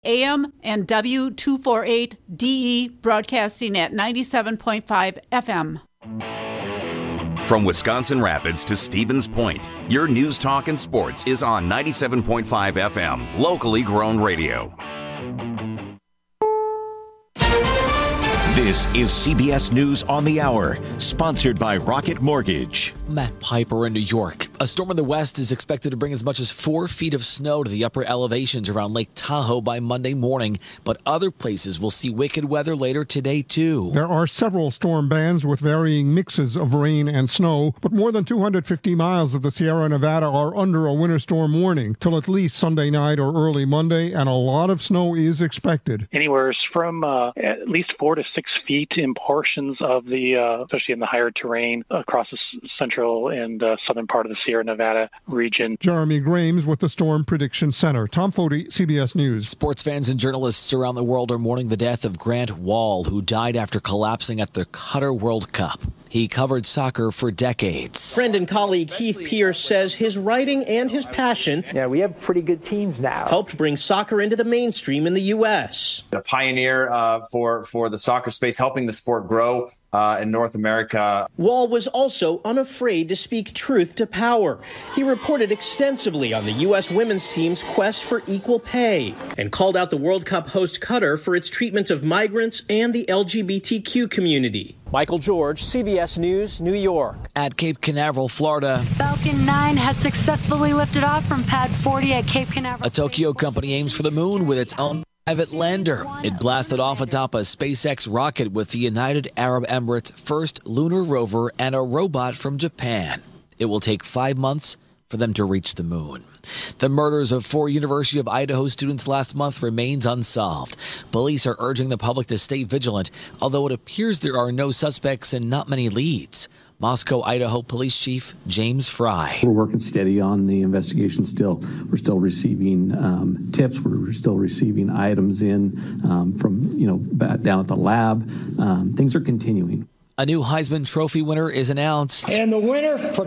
AM and W248DE broadcasting at 97.5 FM. From Wisconsin Rapids to Stevens Point, your news, talk, and sports is on 97.5 FM, locally grown radio. This is CBS News on the Hour, sponsored by Rocket Mortgage. Matt Piper in New York. A storm in the west is expected to bring as much as 4 feet of snow to the upper elevations around Lake Tahoe by Monday morning, but other places will see wicked weather later today, too. There are several storm bands with varying mixes of rain and snow, but more than 250 miles of the Sierra Nevada are under a winter storm warning till at least Sunday night or early Monday, and a lot of snow is expected. Anywhere from at least 4 to 6 feet in portions of the, especially in the higher terrain across the central and southern part of the Sierra Nevada region. Jeremy Grames with the Storm Prediction Center. Tom Foti, CBS News. Sports fans and journalists around the world are mourning the death of Grant Wahl, who died after collapsing at the Qatar World Cup. He covered soccer for decades. Friend and colleague Keith Pierce says his writing and his passion we have pretty good teams now. Helped bring soccer into the mainstream in the U.S. A pioneer for the soccer space, helping the sport grow in North America. Wahl was also unafraid to speak truth to power. He reported extensively on the U.S. women's team's quest for equal pay and called out the World Cup host Qatar for its treatment of migrants and the LGBTQ community. Michael George, CBS News, New York. At Cape Canaveral, Florida, Falcon 9 has successfully lifted off from Pad 40 at Cape Canaveral. A Tokyo company aims for the moon with its own private lander. It blasted off atop a SpaceX rocket with the United Arab Emirates' first lunar rover and a robot from Japan. It will take 5 months for them to reach the moon. The murders of 4 University of Idaho students last month remains unsolved. Police are urging the public to stay vigilant, although it appears there are no suspects and not many leads. Moscow, Idaho Police Chief James Fry. We're working steady on the investigation still. We're still receiving tips. We're still receiving items in from, down at the lab. Things are continuing. A new Heisman Trophy winner is announced. And the winner for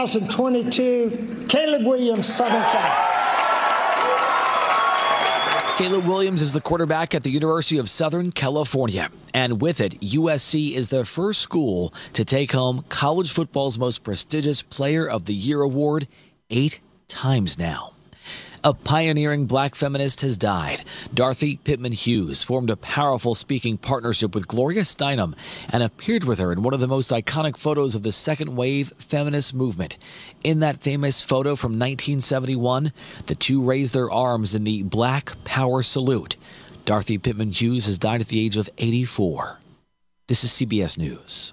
2022, Caleb Williams, Southern Cal. Caleb Williams is the quarterback at the University of Southern California. And with it, USC is the first school to take home college football's most prestigious Player of the Year award 8 times now. A pioneering black feminist has died. Dorothy Pittman Hughes formed a powerful speaking partnership with Gloria Steinem and appeared with her in one of the most iconic photos of the second wave feminist movement. In that famous photo from 1971, the two raised their arms in the Black Power salute. Dorothy Pittman Hughes has died at the age of 84. This is CBS News.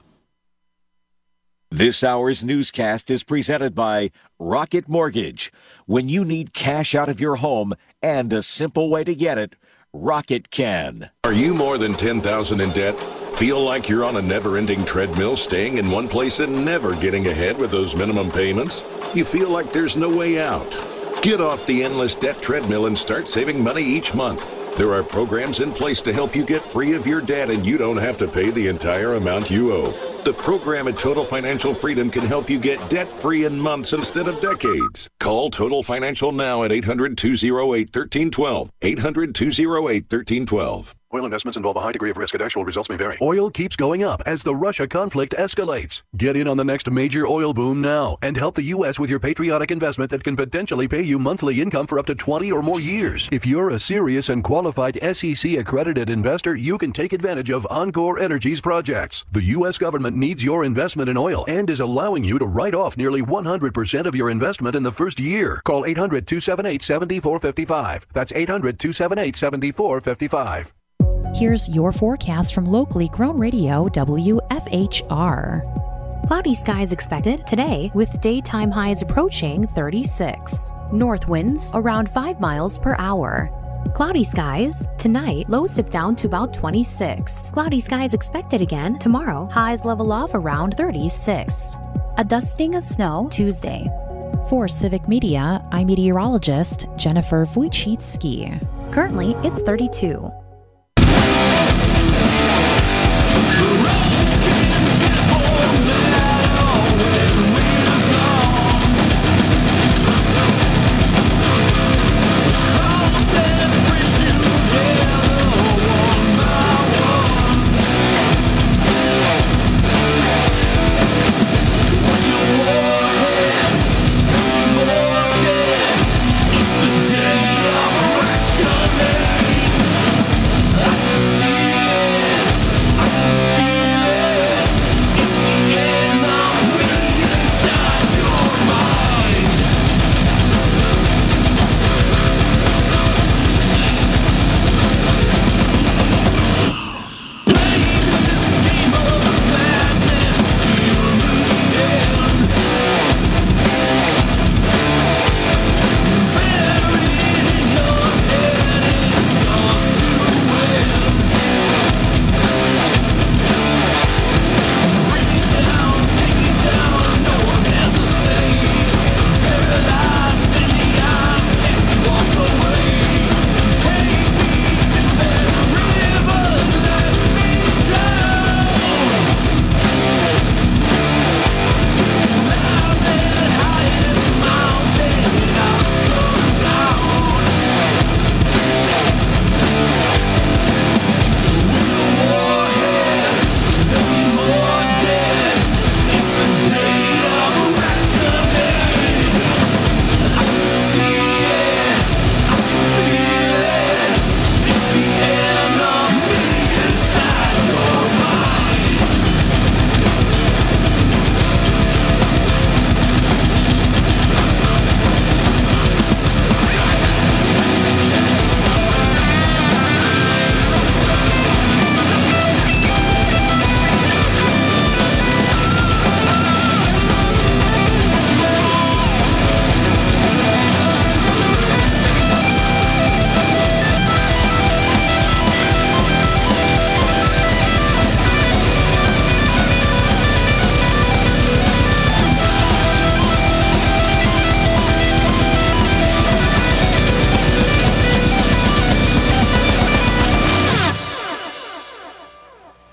This hour's newscast is presented by Rocket Mortgage. When you need cash out of your home and a simple way to get it, Rocket can. Are you more than $10,000 in debt? Feel like you're on a never-ending treadmill, staying in one place and never getting ahead with those minimum payments? You feel like there's no way out? Get off the endless debt treadmill and start saving money each month. There are programs in place to help you get free of your debt, and you don't have to pay the entire amount you owe. The program at Total Financial Freedom can help you get debt-free in months instead of decades. Call Total Financial now at 800-208-1312. 800-208-1312. Oil investments involve a high degree of risk and actual results may vary. Oil keeps going up as the Russia conflict escalates. Get in on the next major oil boom now and help the U.S. with your patriotic investment that can potentially pay you monthly income for up to 20 or more years. If you're a serious and qualified SEC-accredited investor, you can take advantage of Encore Energy's projects. The U.S. government needs your investment in oil and is allowing you to write off nearly 100% of your investment in the first year. Call 800-278-7455. That's 800-278-7455. Here's your forecast from locally grown radio WFHR. Cloudy skies expected today with daytime highs approaching 36. North winds around 5 miles per hour. Cloudy skies tonight, lows dip down to about 26. Cloudy skies expected again tomorrow, highs level off around 36. A dusting of snow Tuesday. For Civic Media, I'm meteorologist Jennifer Wojcicki. Currently, it's 32.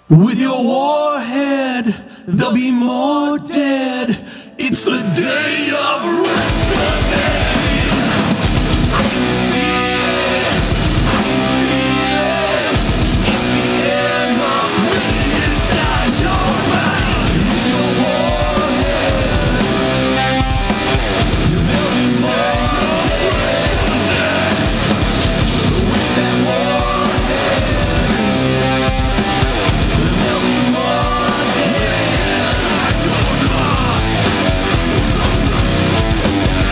With your warhead, there'll be more dead. It's the day of reckoning. I can see it, I can feel it. It's the enemy inside your mind. With your warhead, there'll be more dead. With that warhead, there'll be more dead inside your mind.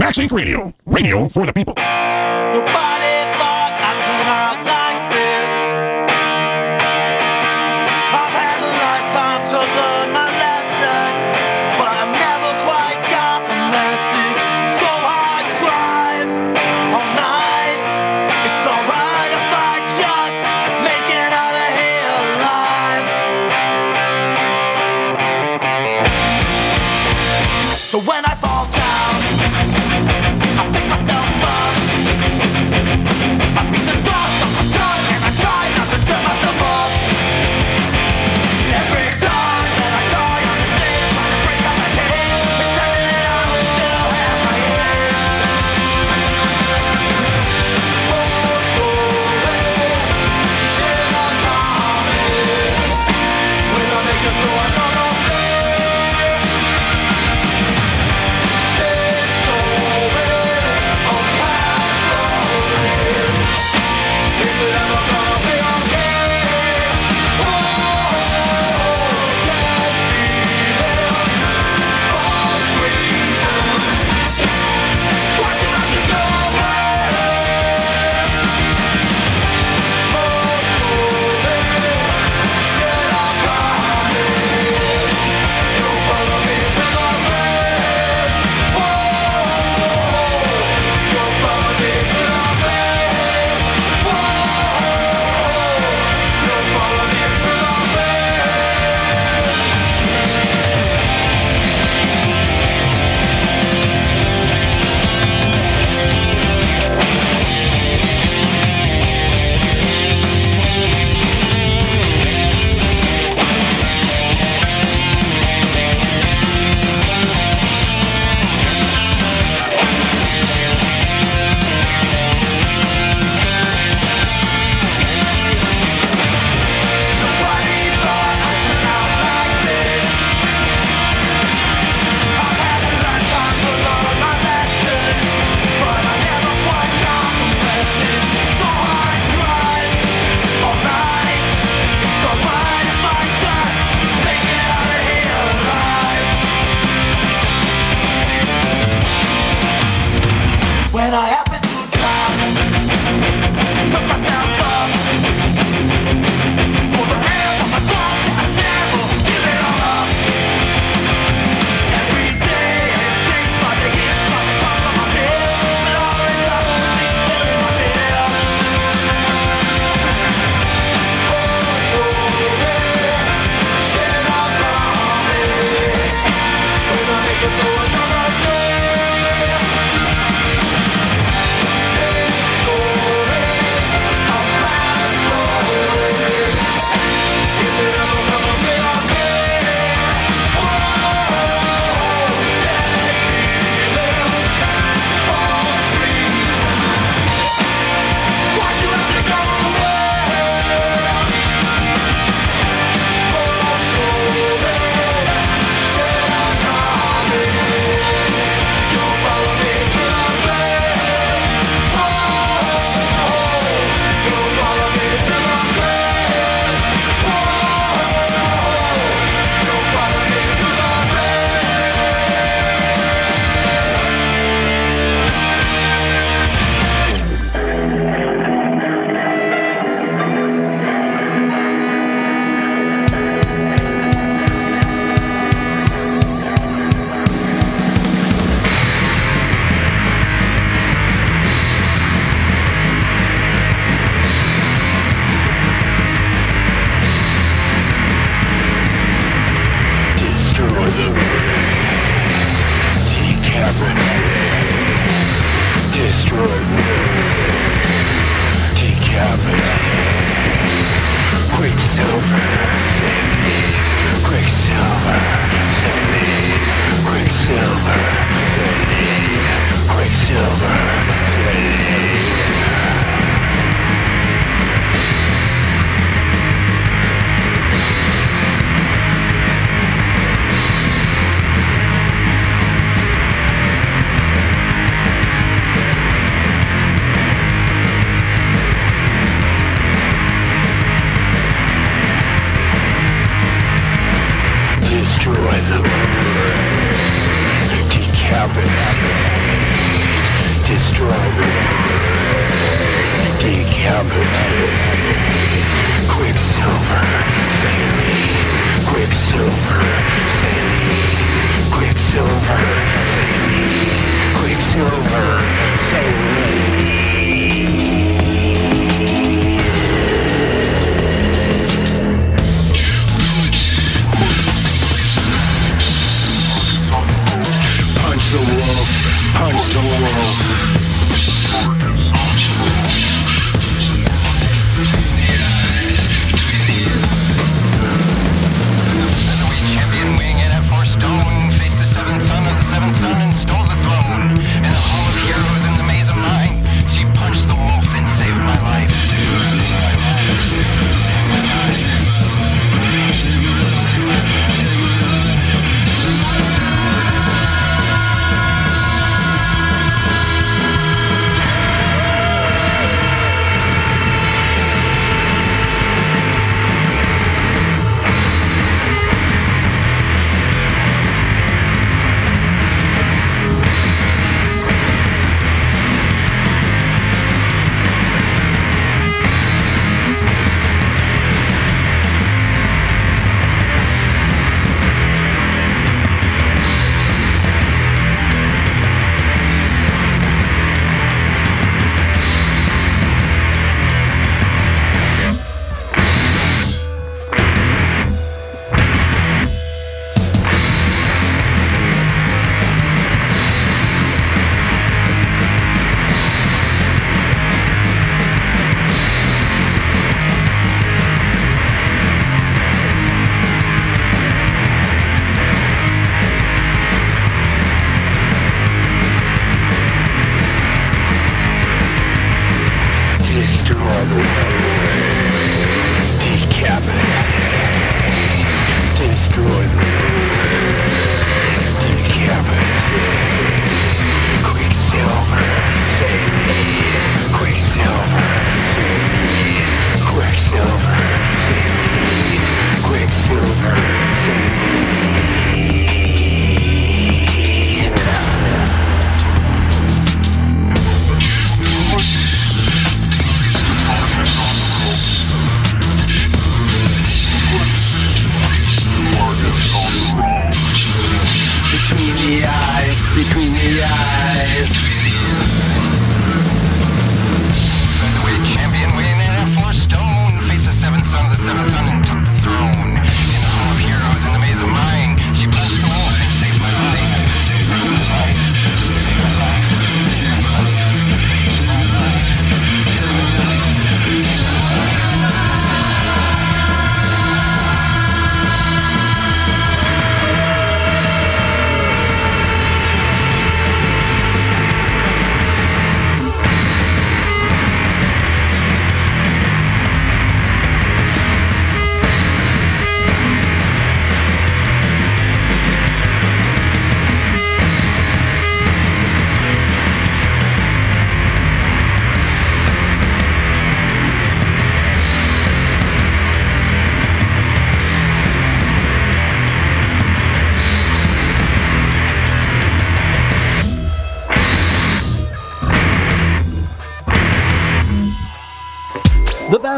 Backseat Radio. Radio for the people. Nobody thought I'd turn out like this. I've had a lifetime to learn my lesson, but I never quite got the message. So I drive all night. It's alright if I just make it out of here alive. So when I fall down, I pick myself up.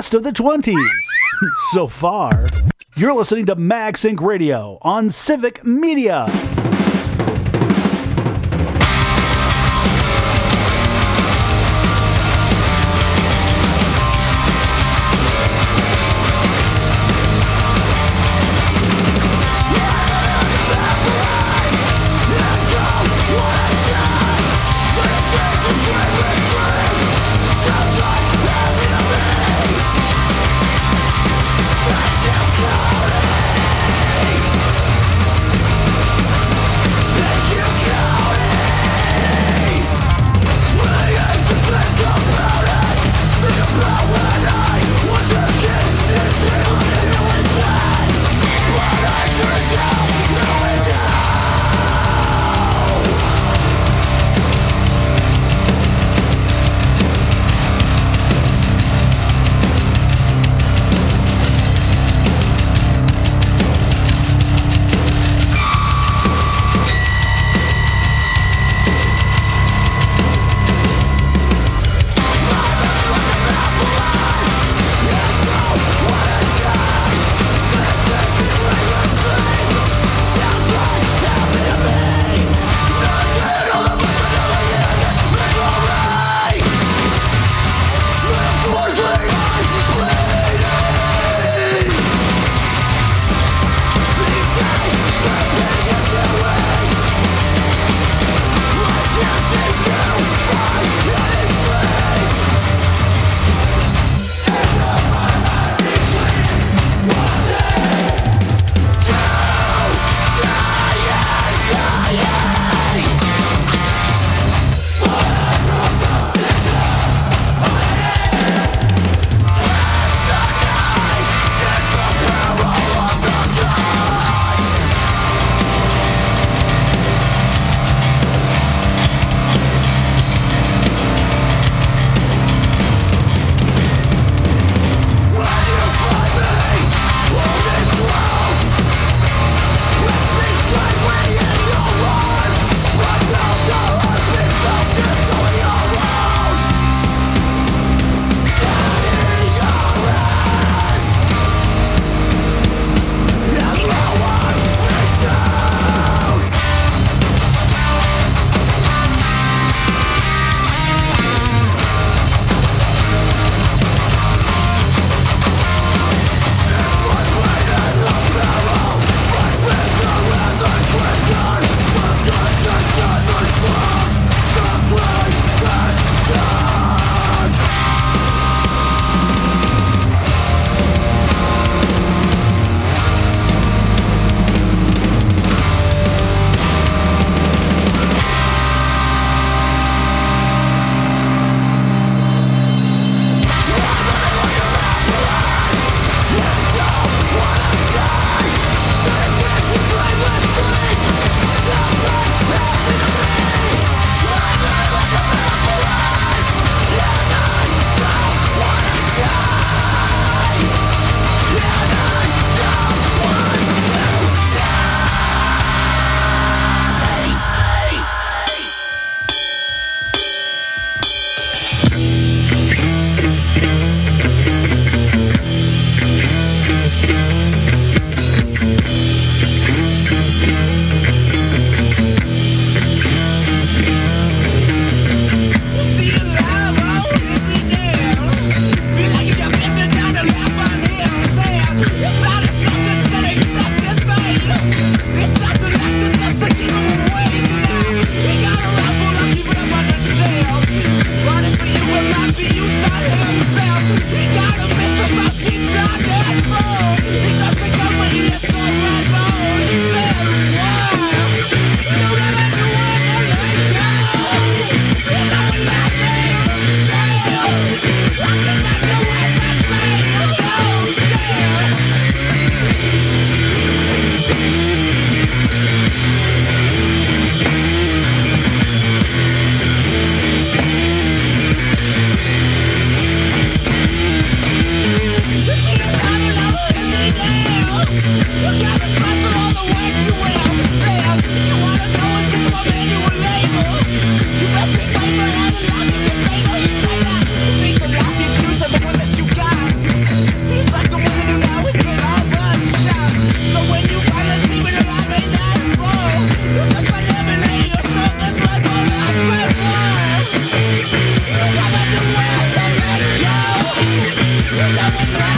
best of the 20s. So far, you're listening to Max Inc. Radio on Civic Media.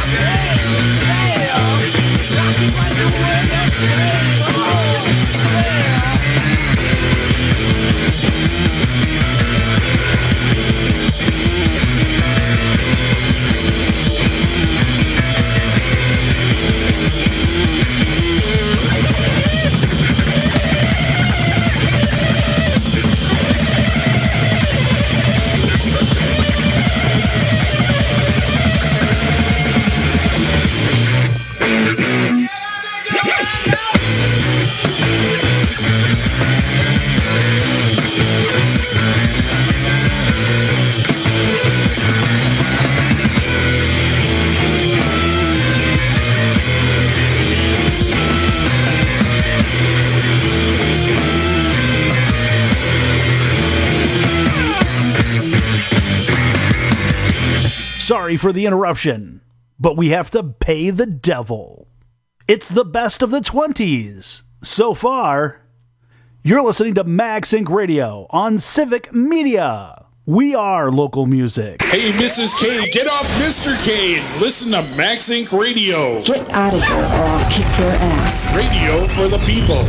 Sorry for the interruption, but we have to pay the devil. It's the best of the 20s. So far, you're listening to Mag Sync Radio on Civic Media. We are local music. Hey, Mrs. K, get off Mr. K and listen to Mag Sync Radio. Get out of here or I'll kick your ass. Radio for the people.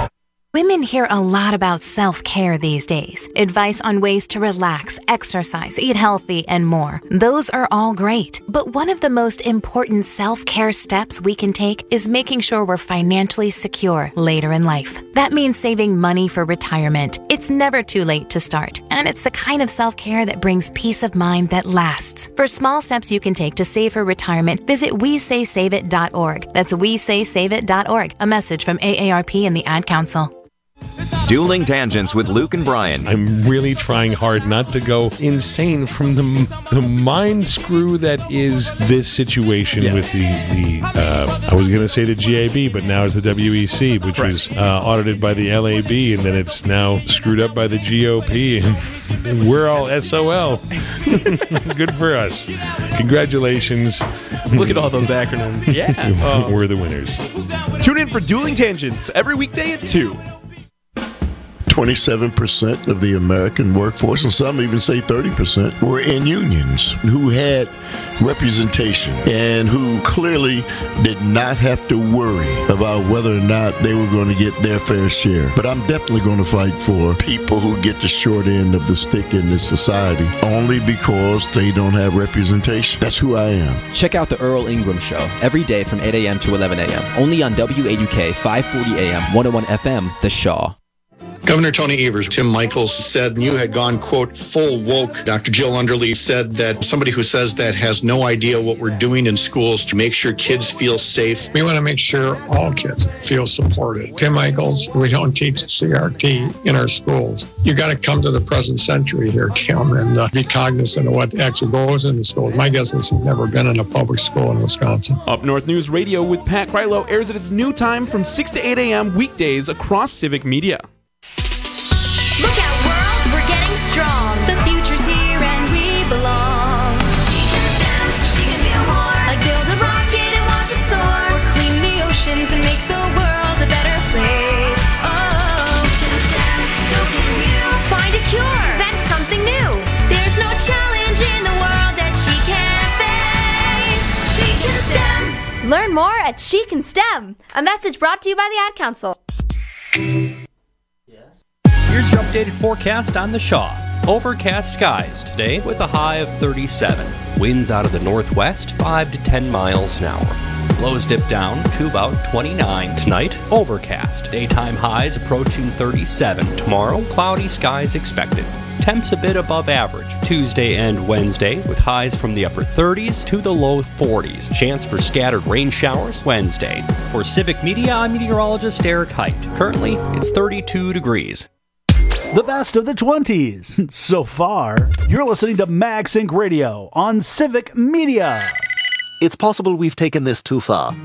Women hear a lot about self-care these days. Advice on ways to relax, exercise, eat healthy, and more. Those are all great. But one of the most important self-care steps we can take is making sure we're financially secure later in life. That means saving money for retirement. It's never too late to start. And it's the kind of self-care that brings peace of mind that lasts. For small steps you can take to save for retirement, visit WeSaySaveIt.org. That's WeSaySaveIt.org. A message from AARP and the Ad Council. Dueling Tangents with Luke and Brian. I'm really trying hard not to go insane from the mind screw that is this situation with the I was going to say the GAB, but now it's the WEC, which was audited by the LAB, and then it's now screwed up by the GOP, and we're all SOL. Good for us. Congratulations. Look at all those acronyms. Yeah. We're the winners. Tune in for Dueling Tangents every weekday at 2. 27% of the American workforce, and some even say 30%, were in unions who had representation and who clearly did not have to worry about whether or not they were going to get their fair share. But I'm definitely going to fight for people who get the short end of the stick in this society only because they don't have representation. That's who I am. Check out the Earl Ingram Show every day from 8 a.m. to 11 a.m. only on WAUK 540 AM, 101 FM, The Shaw. Governor Tony Evers, Tim Michaels said you had gone, quote, full woke. Dr. Jill Underly said that somebody who says that has no idea what we're doing in schools to make sure kids feel safe. We want to make sure all kids feel supported. Tim Michaels, we don't teach CRT in our schools. You got to come to the present century here, Tim, and be cognizant of what actually goes in the schools. My guess is he's never been in a public school in Wisconsin. Up North News Radio with Pat Krylo airs at its new time from 6 to 8 a.m. weekdays across Civic Media. Look out, world, we're getting strong. The future's here and we belong. She can STEM, she can do more. Like build a rocket and watch it soar. Or clean the oceans and make the world a better place. Oh, she can STEM, so can you. Find a cure, invent something new. There's no challenge in the world that she can't face. She can STEM. Learn more at She Can STEM. A message brought to you by the Ad Council. Here's your updated forecast on the Shaw. Overcast skies today with a high of 37. Winds out of the northwest 5 to 10 miles an hour. Lows dip down to about 29 tonight. Overcast. Daytime highs approaching 37. Tomorrow, cloudy skies expected. Temps a bit above average Tuesday and Wednesday with highs from the upper 30s to the low 40s. Chance for scattered rain showers Wednesday. For Civic Media, I'm meteorologist Eric Height. Currently, it's 32 degrees. The best of the 20s. So far, you're listening to Mag Sync Radio on Civic Media. It's possible we've taken this too far.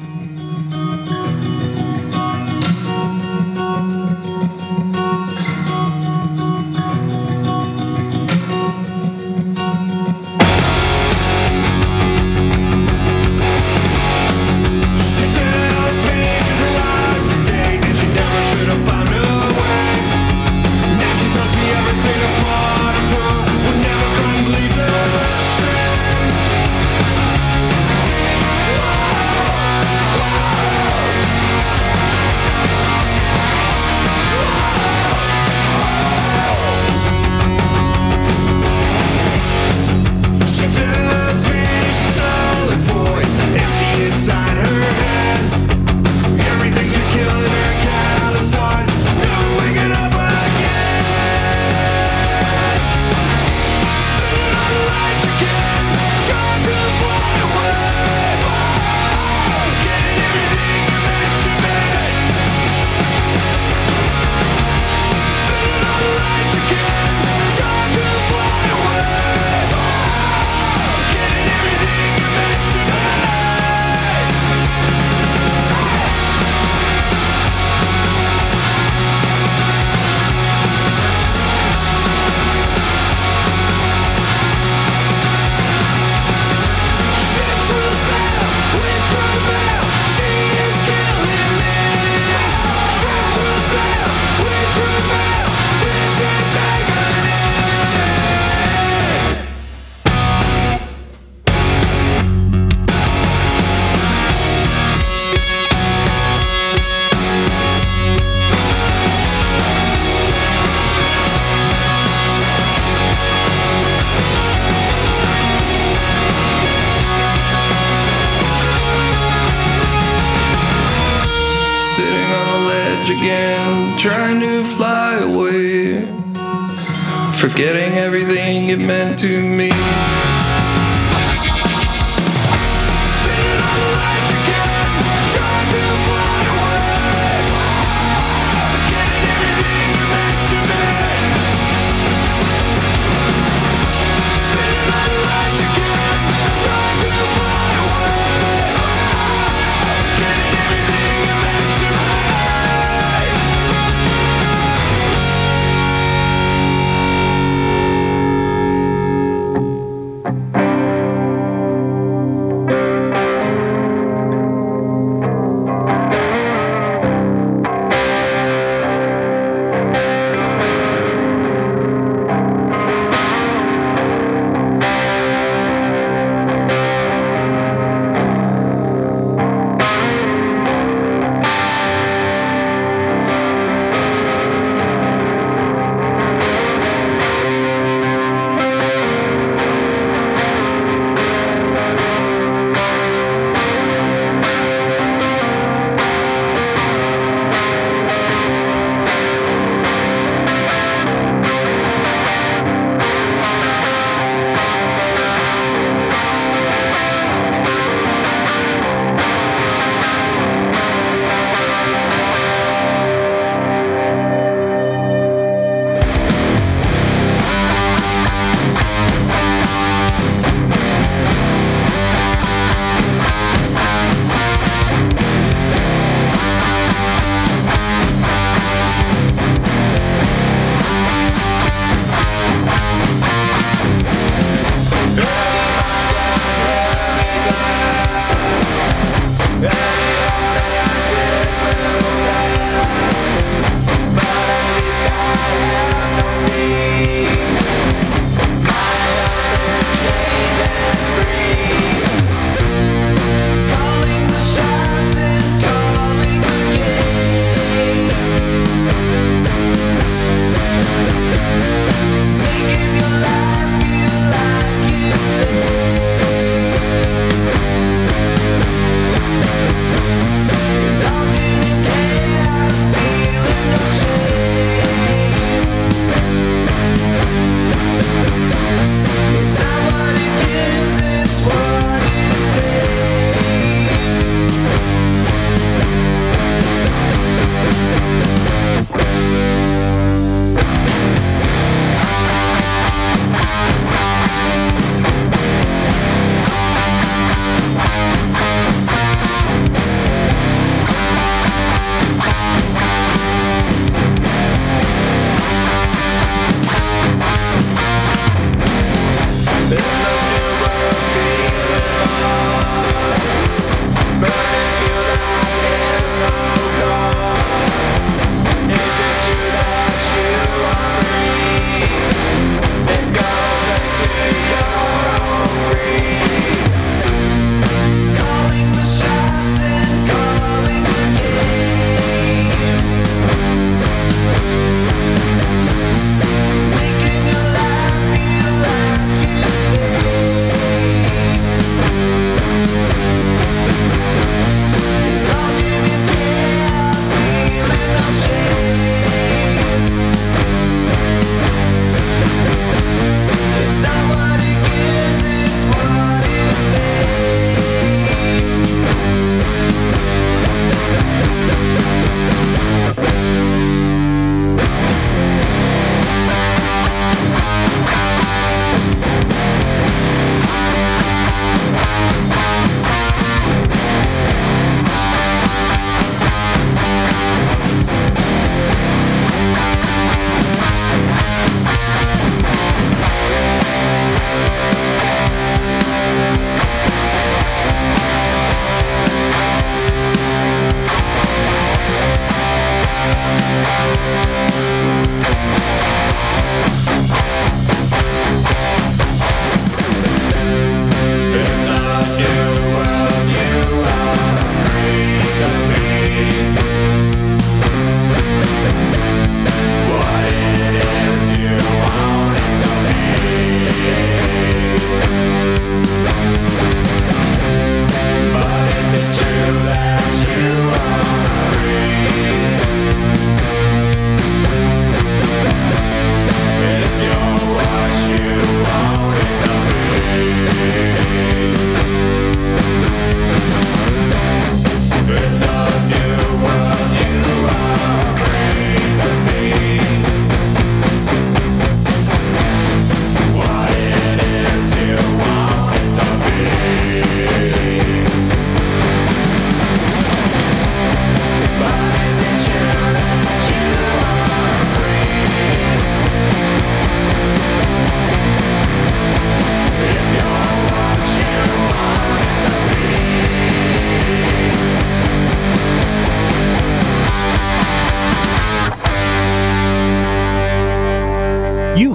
edge again, trying to fly away, forgetting everything it meant to me.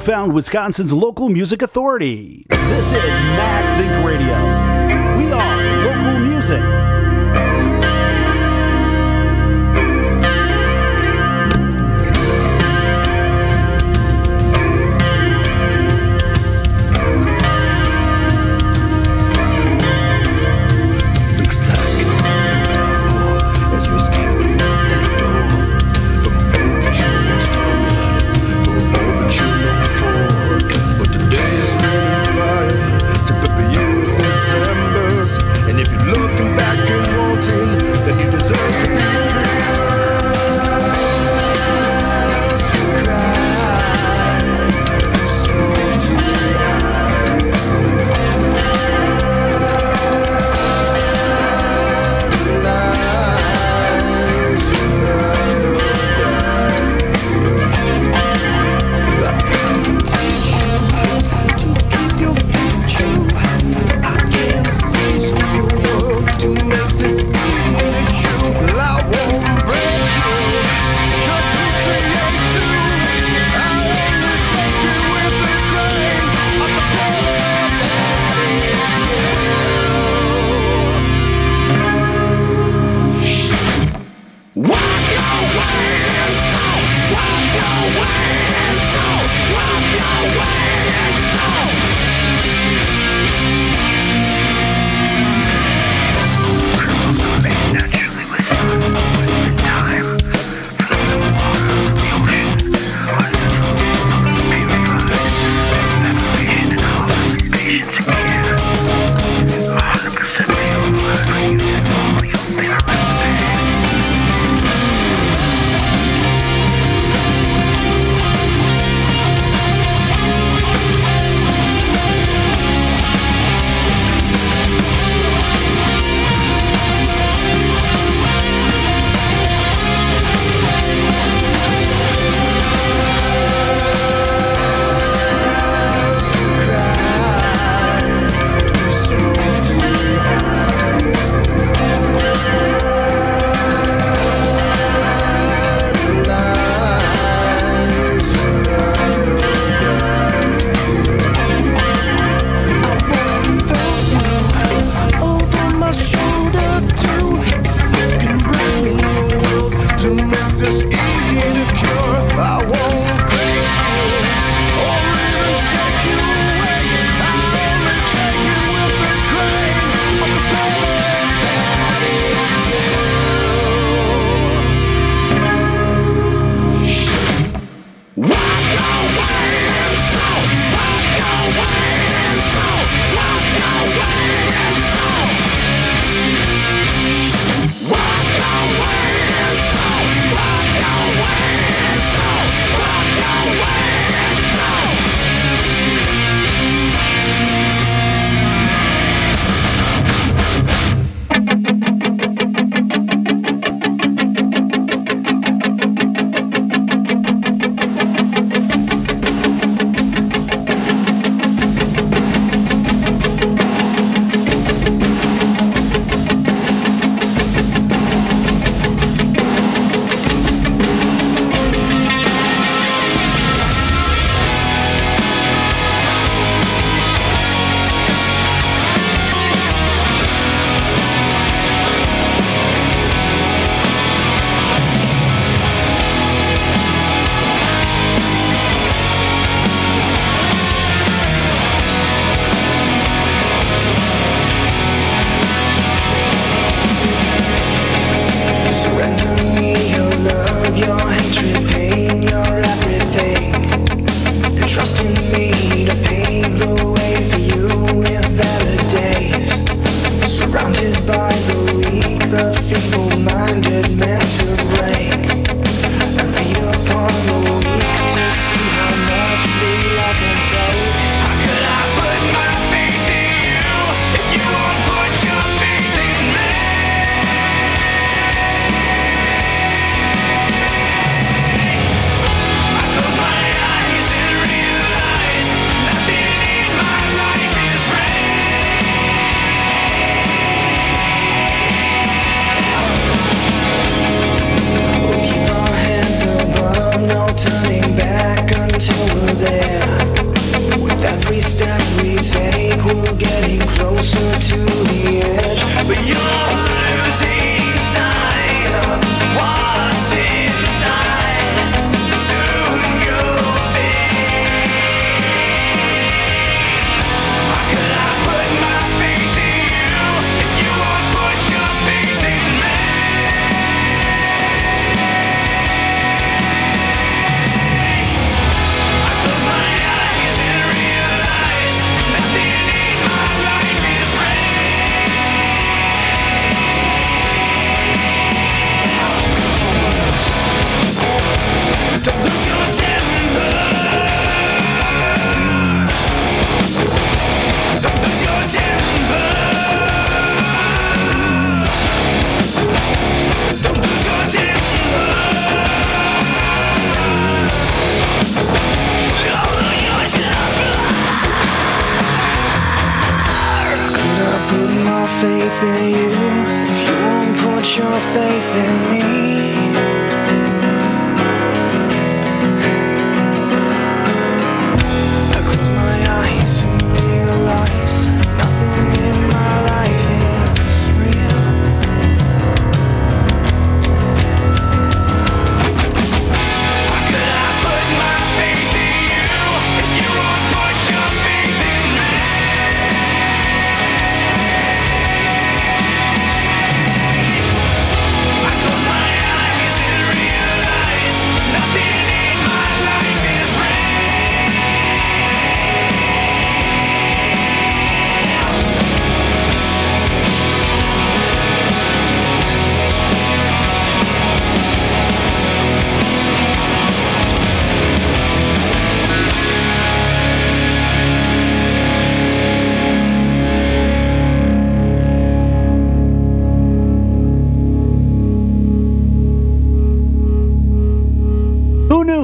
found Wisconsin's local music authority. This is Max Inc. Radio. We are local music. And if you look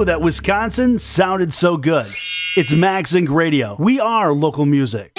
that Wisconsin sounded so good. It's Max Inc. Radio. We are local music.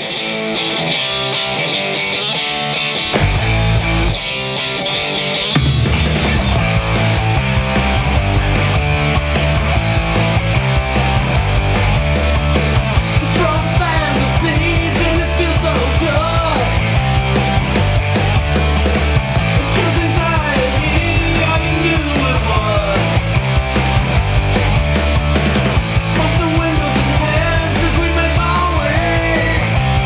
Windows and hands as we make our way.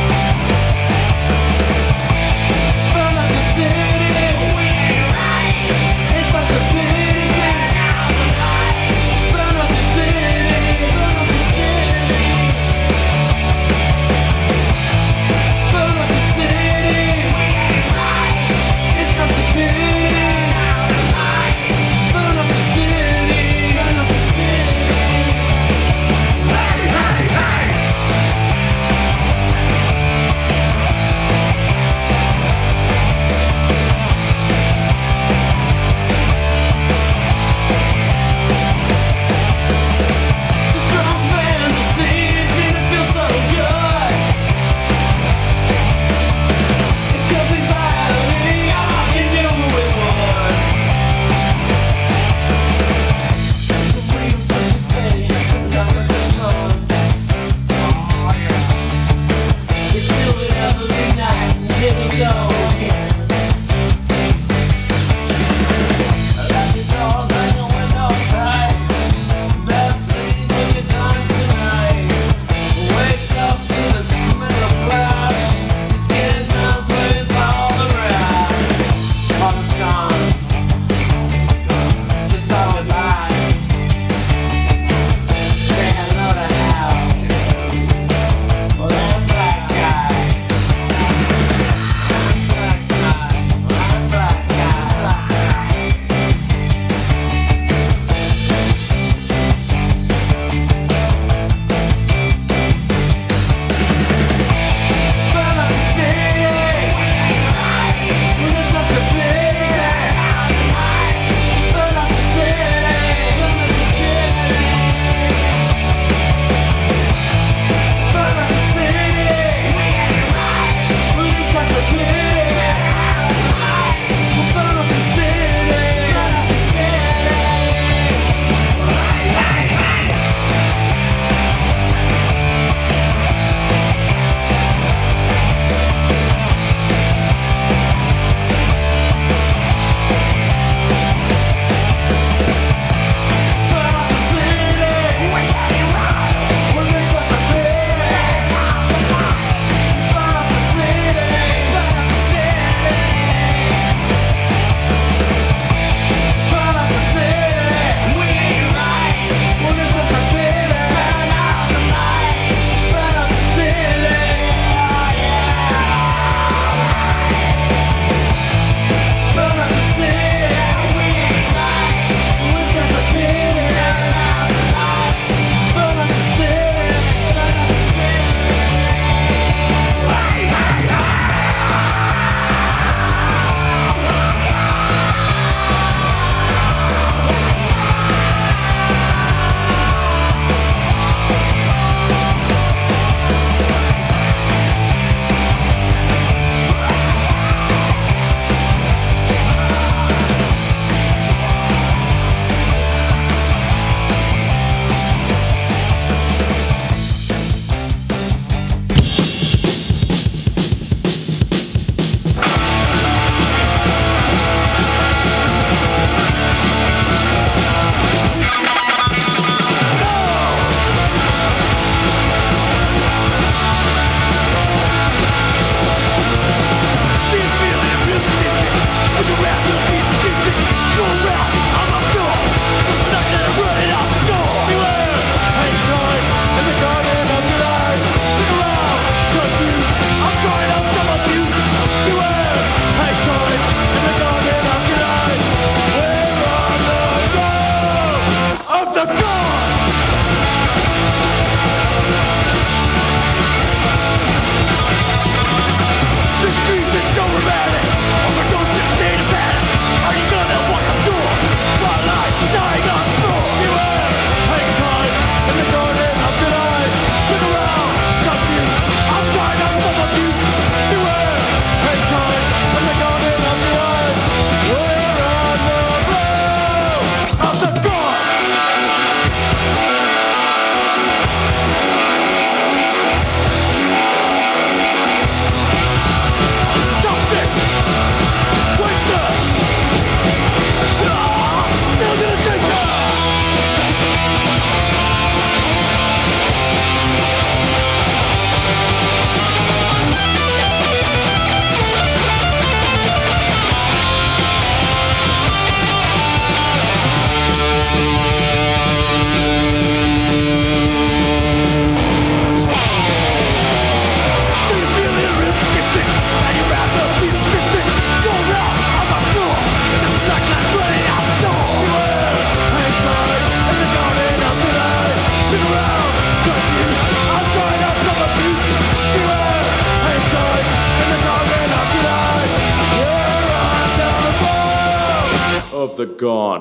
of the Gone.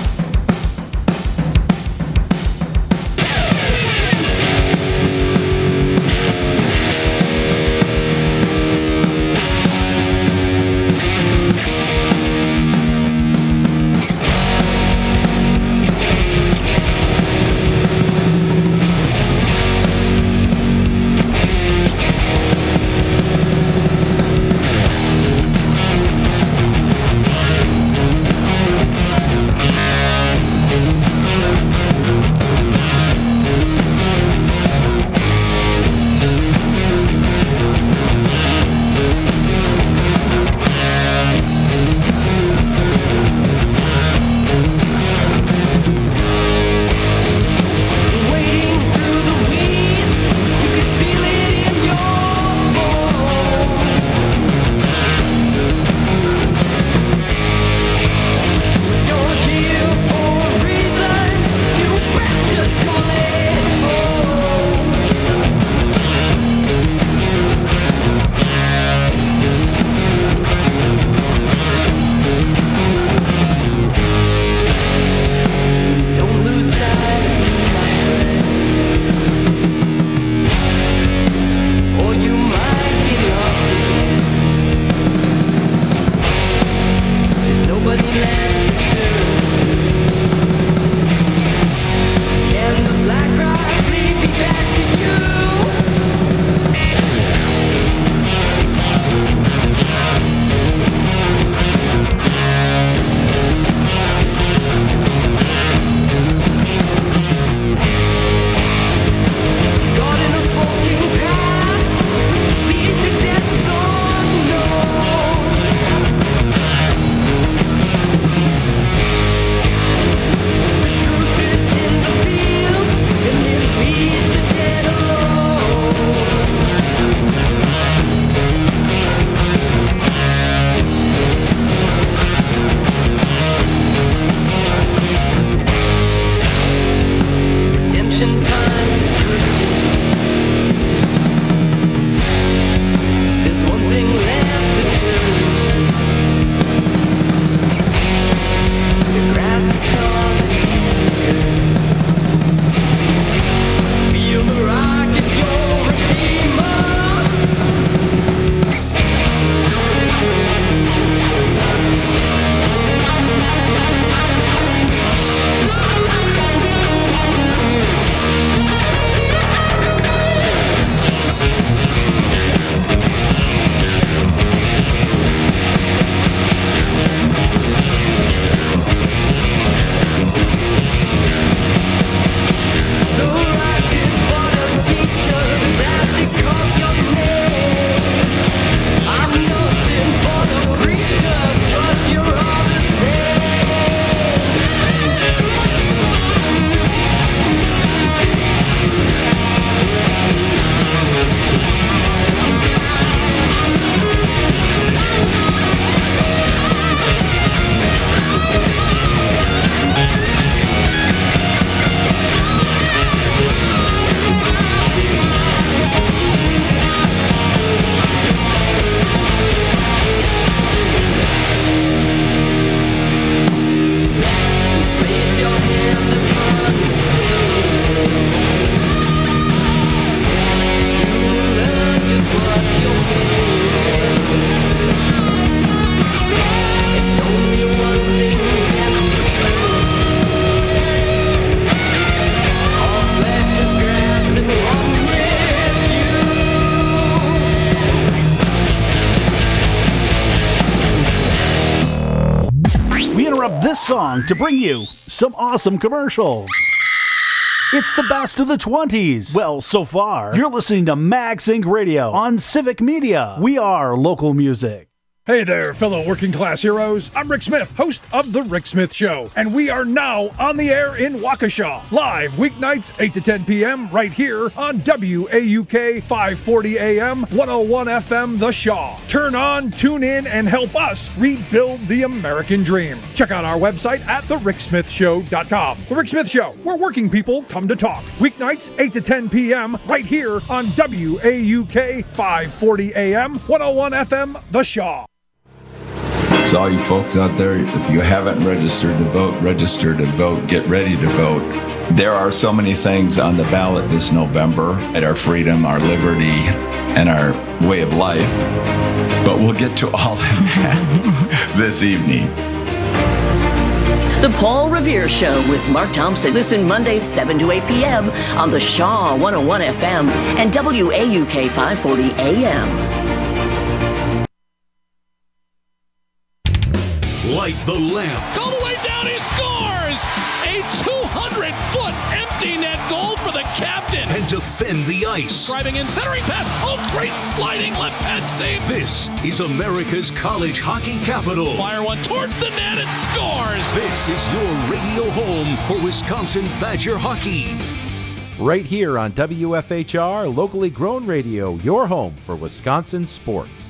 This song to bring you some awesome commercials. It's the best of the 20s. Well, so far, you're listening to Max Inc. Radio on Civic Media. We are local music. Hey there, fellow working class heroes. I'm Rick Smith, host of The Rick Smith Show, and we are now on the air in Waukesha, live weeknights 8 to 10 p.m. right here on WAUK 540 AM, 101 FM, The Shaw. Turn on, tune in, and help us rebuild the American dream. Check out our website at thericksmithshow.com. The Rick Smith Show, where working people come to talk. Weeknights 8 to 10 p.m. right here on WAUK 540 AM, 101 FM, The Shaw. So all you folks out there, if you haven't registered to vote, register to vote, get ready to vote. There are so many things on the ballot this November at our freedom, our liberty, and our way of life. But we'll get to all of that this evening. The Paul Revere Show with Mark Thompson. Listen Mondays 7 to 8 p.m. on the Shaw 101 FM and WAUK 540 AM. Light the lamp. All the way down, he scores! A 200-foot empty net goal for the captain. And defend the ice. Driving in, centering pass. Oh, great sliding left pad save. This is America's college hockey capital. Fire one towards the net and scores. This is your radio home for Wisconsin Badger hockey. Right here on WFHR, locally grown radio, your home for Wisconsin sports.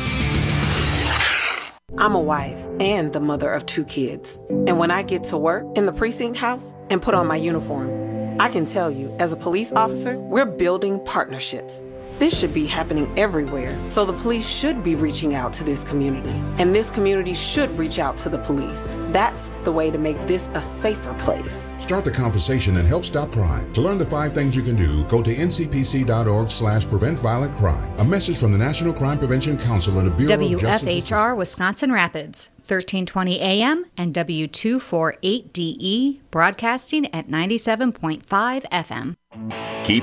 I'm a wife and the mother of 2 kids. And when I get to work in the precinct house and put on my uniform, I can tell you, as a police officer, we're building partnerships. This should be happening everywhere, so the police should be reaching out to this community, and this community should reach out to the police. That's the way to make this a safer place. Start the conversation and help stop crime. To learn the 5 things you can do, go to ncpc.org/preventviolentcrime. A message from the National Crime Prevention Council and the Bureau of Justice. WFHR Wisconsin Rapids, 1320 AM and W248DE, broadcasting at 97.5 FM.